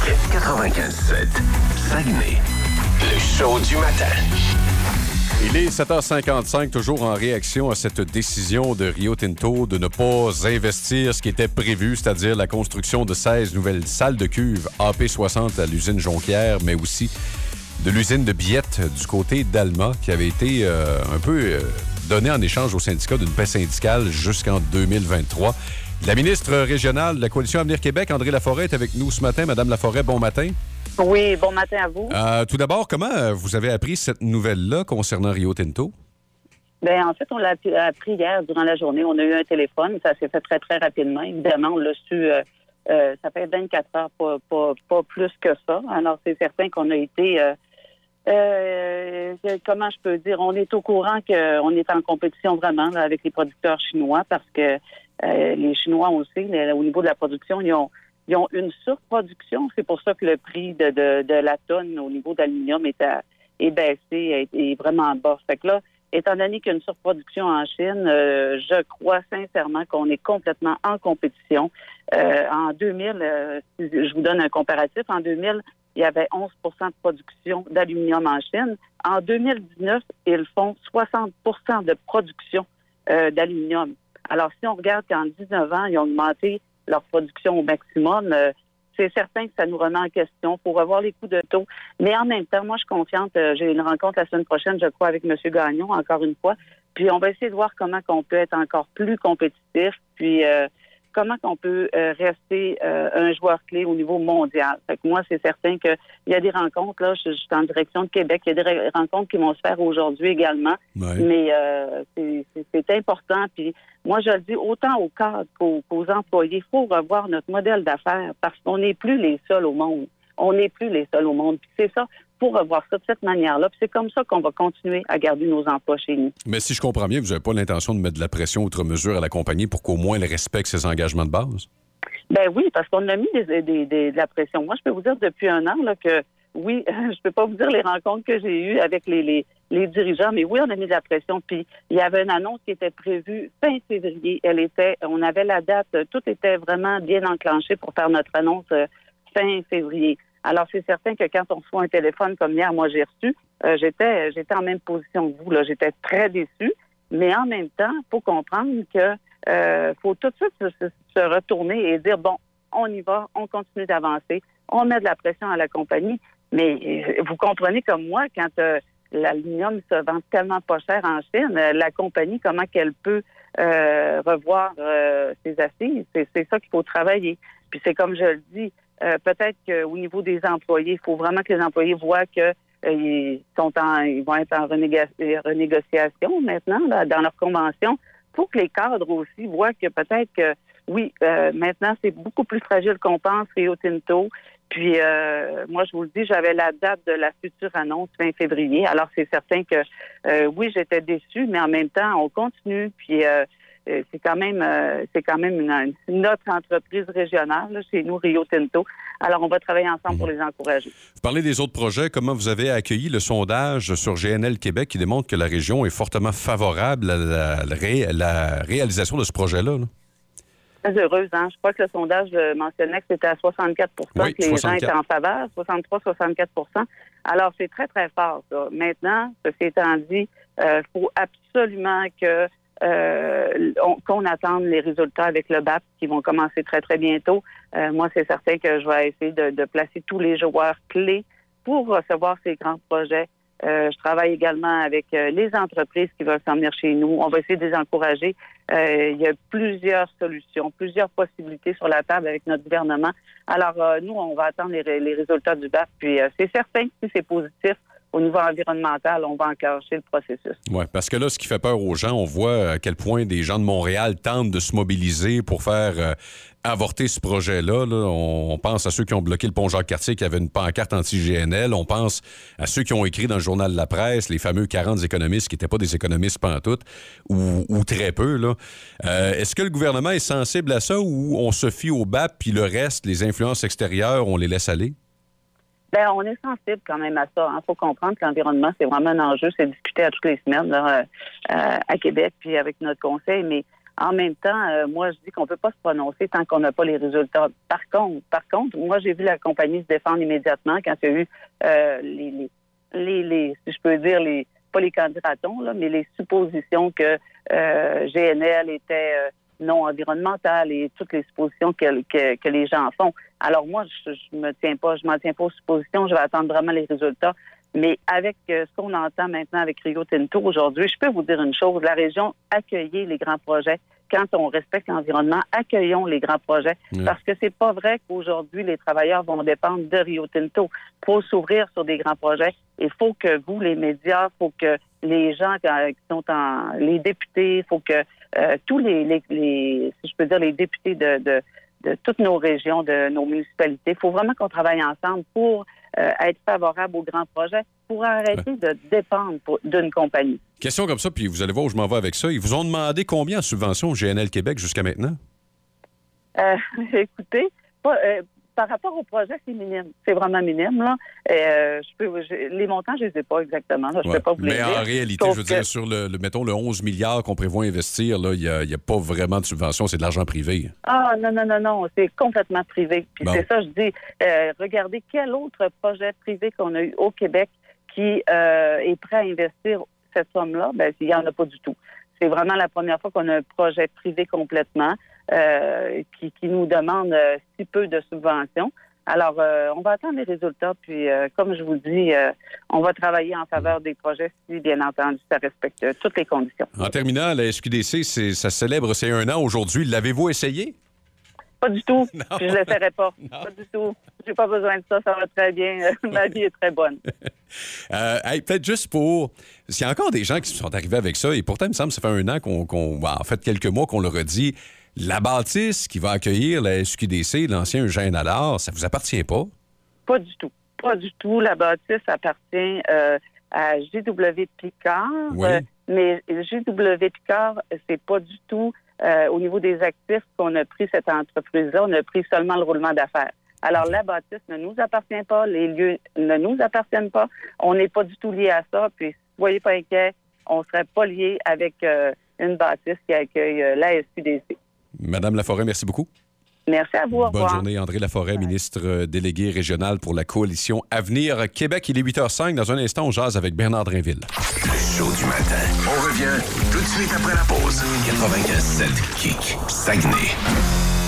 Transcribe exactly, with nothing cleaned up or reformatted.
quatre-vingt-quinze sept, Saguenay, le show du matin. Il est sept heures cinquante-cinq, toujours en réaction à cette décision de Rio Tinto de ne pas investir ce qui était prévu, c'est-à-dire la construction de seize nouvelles salles de cuve A P soixante à l'usine Jonquière, mais aussi de l'usine de billettes du côté d'Alma, qui avait été euh, un peu euh, donnée en échange au syndicat d'une paix syndicale jusqu'en deux mille vingt-trois. La ministre régionale de la Coalition Avenir Québec, André Laforêt, est avec nous ce matin. Madame Laforêt, bon matin. Oui, bon matin à vous. Euh, tout d'abord, comment vous avez appris cette nouvelle-là concernant Rio Tinto? Bien, en fait, on l'a appris hier durant la journée. On a eu un téléphone. Ça s'est fait très, très rapidement. Évidemment, on l'a su, euh, euh, ça fait vingt-quatre heures, pas, pas, pas plus que ça. Alors, c'est certain qu'on a été... Euh, euh, comment je peux dire? On est au courant qu'on est en compétition vraiment là, avec les producteurs chinois parce que euh, les Chinois aussi, là, au niveau de la production, ils ont... Ils ont une surproduction. C'est pour ça que le prix de, de, de la tonne au niveau d'aluminium est, à, est baissé, est, est vraiment bas. Fait que là, étant donné qu'il y a une surproduction en Chine, euh, je crois sincèrement qu'on est complètement en compétition. Euh, en deux mille, euh, je vous donne un comparatif, en deux mille, il y avait onze pour cent de production d'aluminium en Chine. En deux mille dix-neuf, ils font soixante pour cent de production euh, d'aluminium. Alors, si on regarde qu'en dix-neuf ans, ils ont augmenté leur production au maximum, euh, c'est certain que ça nous remet en question. Il faut revoir les coûts de taux. Mais en même temps, moi, je suis confiante. Euh, j'ai une rencontre la semaine prochaine, je crois, avec M. Gagnon, encore une fois. Puis, on va essayer de voir comment on peut être encore plus compétitif. Puis, euh, comment on peut euh, rester euh, un joueur clé au niveau mondial. Fait que moi, c'est certain qu'il y a des rencontres. Là, je, je suis en direction de Québec. Il y a des re- rencontres qui vont se faire aujourd'hui également. Ouais. Mais euh, c'est, c'est, c'est important. Puis, moi, je le dis autant aux cadres qu'aux, qu'aux employés, il faut revoir notre modèle d'affaires parce qu'on n'est plus les seuls au monde. On n'est plus les seuls au monde. Puis c'est ça, pour revoir ça de cette manière-là. Puis c'est comme ça qu'on va continuer à garder nos emplois chez nous. Mais si je comprends bien, vous n'avez pas l'intention de mettre de la pression outre mesure à la compagnie pour qu'au moins elle respecte ses engagements de base? Ben oui, parce qu'on a mis des, des, des, de la pression. Moi, je peux vous dire depuis un an là, que oui, je peux pas vous dire les rencontres que j'ai eues avec les, les, les dirigeants, mais oui, on a mis de la pression. Puis il y avait une annonce qui était prévue fin février. Elle était, on avait la date, tout était vraiment bien enclenché pour faire notre annonce euh, fin février. Alors c'est certain que quand on reçoit un téléphone comme hier, moi j'ai reçu, euh, j'étais, j'étais en même position que vous. Là, j'étais très déçue, mais en même temps, faut comprendre que euh, faut tout de suite se, se, se retourner et dire bon, on y va, on continue d'avancer, on met de la pression à la compagnie. Mais vous comprenez comme moi, quand euh, l'aluminium se vend tellement pas cher en Chine, euh, la compagnie, comment qu'elle peut euh, revoir euh, ses assises? C'est, c'est ça qu'il faut travailler. Puis c'est comme je le dis, euh, peut-être qu'au niveau des employés, il faut vraiment que les employés voient que euh, ils sont en, ils vont être en renégo- renégociation maintenant là, dans leur convention. Il faut que les cadres aussi voient que peut-être que oui, euh, maintenant c'est beaucoup plus fragile qu'on pense, Rio Tinto. Puis, euh, moi, je vous le dis, j'avais la date de la future annonce fin février. Alors, c'est certain que, euh, oui, j'étais déçue, mais en même temps, on continue. Puis, euh, c'est quand même, euh, c'est quand même une, une notre entreprise régionale, là, chez nous, Rio Tinto. Alors, on va travailler ensemble mmh. pour les encourager. Vous parlez des autres projets. Comment vous avez accueilli le sondage sur G N L Québec qui démontre que la région est fortement favorable à la, la, ré, la réalisation de ce projet-là, là? Très heureuse, hein? Je crois que le sondage mentionnait que c'était à soixante-quatre pour cent oui, que les soixante-quatre. gens étaient en faveur, soixante-trois à soixante-quatre pour cent. Alors, c'est très, très fort, ça. Maintenant, ceci étant dit, il euh, faut absolument que euh, on, qu'on attende les résultats avec le B A P qui vont commencer très, très bientôt. Euh, moi, c'est certain que je vais essayer de, de placer tous les joueurs clés pour recevoir ces grands projets. Euh, je travaille également avec euh, les entreprises qui veulent s'en venir chez nous. On va essayer de les encourager. Euh, il y a plusieurs solutions, plusieurs possibilités sur la table avec notre gouvernement. Alors, euh, nous, on va attendre les, les résultats du B A P. Puis, euh, c'est certain que si c'est positif, au niveau environnemental, on va enclencher le processus. Oui, parce que là, ce qui fait peur aux gens, on voit à quel point des gens de Montréal tentent de se mobiliser pour faire euh, avorter ce projet-là. Là. On, on pense à ceux qui ont bloqué le pont Jacques-Cartier, qui avait une pancarte anti-G N L. On pense à ceux qui ont écrit dans le journal de la presse, les fameux quarante économistes qui n'étaient pas des économistes pantoute, ou, ou très peu. Là. Euh, est-ce que le gouvernement est sensible à ça ou on se fie au B A P puis le reste, les influences extérieures, on les laisse aller? Bien, on est sensible quand même à ça. Il hein. faut comprendre que l'environnement, c'est vraiment un enjeu. C'est discuté à toutes les semaines là, euh, à Québec puis avec notre conseil. Mais En même temps, euh, moi, je dis qu'on ne peut pas se prononcer tant qu'on n'a pas les résultats. Par contre, par contre, moi, j'ai vu la compagnie se défendre immédiatement quand il y a eu euh, les, les, les, les, si je peux dire, les pas les candidatons, là, mais les suppositions que euh, G N L était euh, non environnementale et toutes les suppositions que, que, que les gens font. Alors moi, je, je me tiens pas, je m'en tiens pas aux suppositions, je vais attendre vraiment les résultats. Mais avec euh, ce qu'on entend maintenant avec Rio Tinto aujourd'hui, je peux vous dire une chose, la région accueillait les grands projets. Quand on respecte l'environnement, accueillons les grands projets. Oui. Parce que c'est pas vrai qu'aujourd'hui, les travailleurs vont dépendre de Rio Tinto. Il faut s'ouvrir sur des grands projets. Il faut que vous, les médias, il faut que les gens qui sont en... les députés, il faut que euh, tous les, les, les, si je peux dire, les députés de, de, de toutes nos régions, de nos municipalités, il faut vraiment qu'on travaille ensemble pour euh, être favorable aux grands projets, pour arrêter ouais. de dépendre pour, d'une compagnie. Question comme ça, puis vous allez voir où je m'en vais avec ça. Ils vous ont demandé combien en subvention au G N L Québec jusqu'à maintenant? Euh, écoutez, pas, euh, par rapport au projet, c'est minime. C'est vraiment minime, là. Euh, je peux, je, les montants, je les ai pas exactement. Là. Je ouais. peux pas vous les Mais dire. En réalité, Sauf je veux que... dire, sur le, le, mettons, le onze milliards qu'on prévoit investir, là, il n'y a, a pas vraiment de subvention, c'est de l'argent privé. Ah, non, non, non, non, c'est complètement privé. Puis bon. C'est ça, je dis, euh, regardez quel autre projet privé qu'on a eu au Québec qui euh, est prêt à investir cette somme-là, ben il n'y en a pas du tout. C'est vraiment la première fois qu'on a un projet privé complètement euh, qui, qui nous demande euh, si peu de subventions. Alors, euh, on va attendre les résultats, puis euh, comme je vous dis, euh, on va travailler en faveur des projets si, bien entendu, ça respecte euh, toutes les conditions. En terminant, la S Q D C, c'est, ça célèbre ses un an aujourd'hui. L'avez-vous essayé? Pas du tout. Puis je ne l'essaierai pas. Non. Pas du tout. J'ai pas besoin de ça. Ça va très bien. Ma vie est très bonne. euh, hey, peut-être juste pour... Parce qu'il y a encore des gens qui sont arrivés avec ça, et pourtant, il me semble que ça fait un an qu'on... qu'on... En fait, quelques mois qu'on leur a dit, la bâtisse qui va accueillir la S Q D C, l'ancien Eugène Allard, ça vous appartient pas? Pas du tout. Pas du tout. La bâtisse appartient euh, à G W Picard. Oui. Euh, mais G W Picard, c'est pas du tout... Euh, au niveau des actifs qu'on a pris cette entreprise-là, on a pris seulement le roulement d'affaires. Alors, la bâtisse ne nous appartient pas, les lieux ne nous appartiennent pas, on n'est pas du tout lié à ça, puis soyez pas inquiets, on ne serait pas lié avec euh, une bâtisse qui accueille euh, la S Q D C. Madame Laforêt, merci beaucoup. Merci à vous. Au Bonne revoir. journée, André Laforêt, ministre euh, délégué régional pour la coalition Avenir Québec. Il est huit heures cinq. Dans un instant, on jase avec Bernard Drainville. Le show du matin. On revient tout de suite après la pause. quatre-vingt-quinze sept Kick. Saguenay.